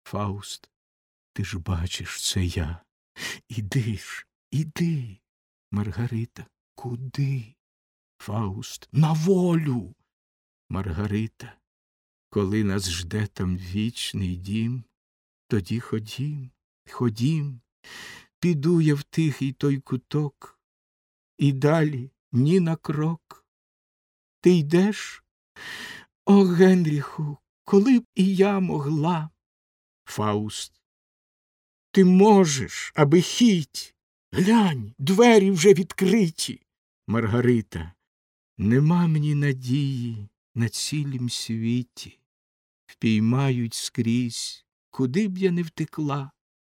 Фауст, ти ж бачиш, це я. Іди ж, іди. Маргарита, куди? Фауст, на волю. Маргарита, коли нас жде там вічний дім, тоді ходім, ходім, піду я в тихий той куток, і далі ні на крок. Ти йдеш? О, Генріху, коли б і я могла. Фауст, ти можеш, аби хіть. Глянь, двері вже відкриті. Маргарита, нема мені надії на цілім світі. Впіймають скрізь, куди б я не втекла.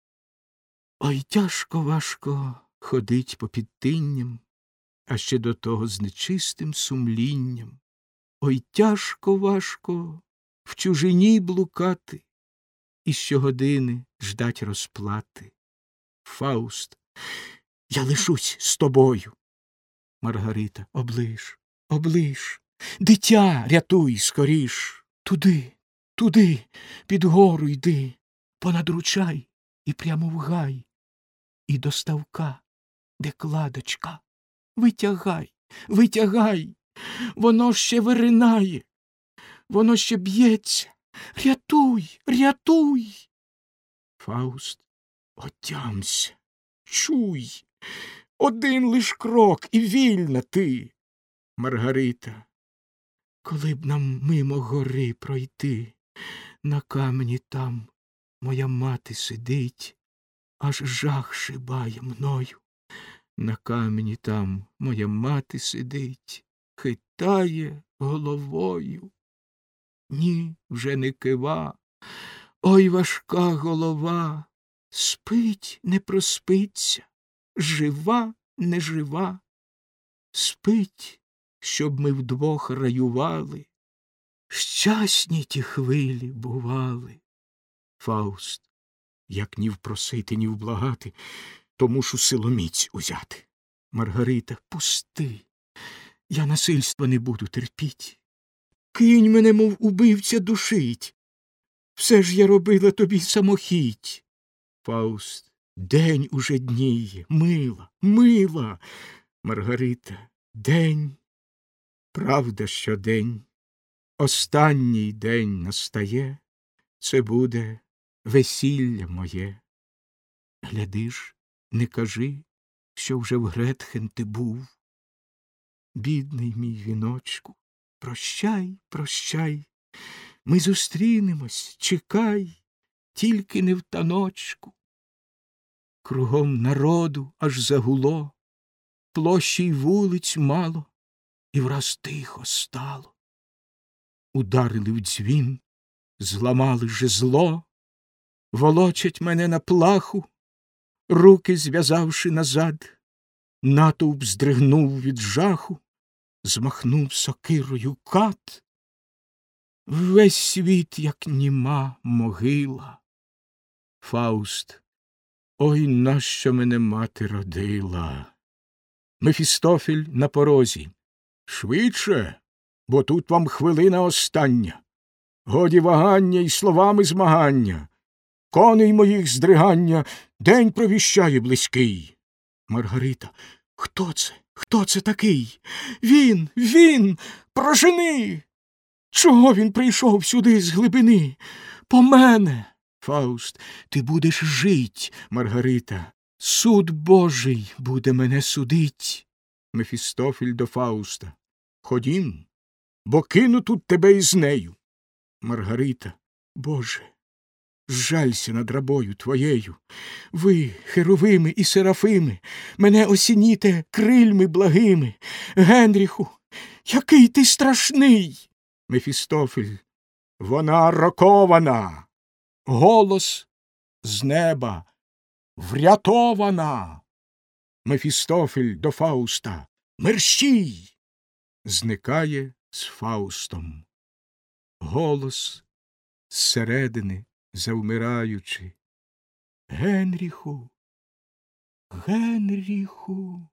Ой, тяжко важко ходить по підтинням, а ще до того з нечистим сумлінням. Ой, тяжко важко в чужині блукати і щогодини ждать розплати. Фауст, я лишусь з тобою. Маргарита, оближ, оближ, дитя рятуй скоріш. Туди, туди, під гору йди, понад ручай і прямо в гай. І до ставка, де кладочка, витягай, витягай, воно ще виринає, воно ще б'ється. Рятуй, рятуй. Фауст, отямся, чуй, один лиш крок і вільна ти. Маргарита, коли б нам мимо гори пройти, на камені там моя мати сидить, аж жах шибає мною. На камені там моя мати сидить, хитає головою. Ні, вже не кива, ой, важка голова, спить, не проспиться, жива, не жива. Спить, щоб ми вдвох раювали, щасні ті хвилі бували. Фауст, як ні впросити, ні вблагати, то мушу силоміць узяти. Маргарита, пусти, я насильства не буду терпіть. Кинь мене, мов убивця, душить. Все ж я робила тобі самохіть. Фауст, день уже дніє, мила, мила. Маргарита, день, правда, що день, останній день настає, це буде весілля моє. Гляди ж, не кажи, що вже в Гретхен ти був. Бідний мій віночку, прощай, прощай, ми зустрінемось, чекай, тільки не в таночку. Кругом народу аж загуло, площі й вулиць мало, і враз тихо стало. Ударили в дзвін, зламали жезло, волочать мене на плаху, руки зв'язавши назад. Натовп здригнув від жаху, змахнув сокирою кат. Весь світ, як німа могила. Фауст, ой, нащо мене мати родила? Мефістофель на порозі. Швидше, бо тут вам хвилина остання. Годі вагання й словами змагання. Коней моїх здригання день провіщає близький. Маргарита, хто це? Хто це такий? Він, прожени! Чого він прийшов сюди з глибини? По мене. Фауст, ти будеш жить, Маргарита. Суд Божий буде мене судить. Мефістофель до Фауста. Ходім, бо кину тут тебе із нею. Маргарита, Боже, жалься над рабою твоєю. Ви, херовими і серафими, мене осініте крильми благими. Генріху, який ти страшний! Мефістофель, вона рокована. Голос з неба, врятована. Мефістофель до Фауста. Мерщій! Зникає з Фаустом. Голос зсередини, завмираючи. Генріху, Генріху.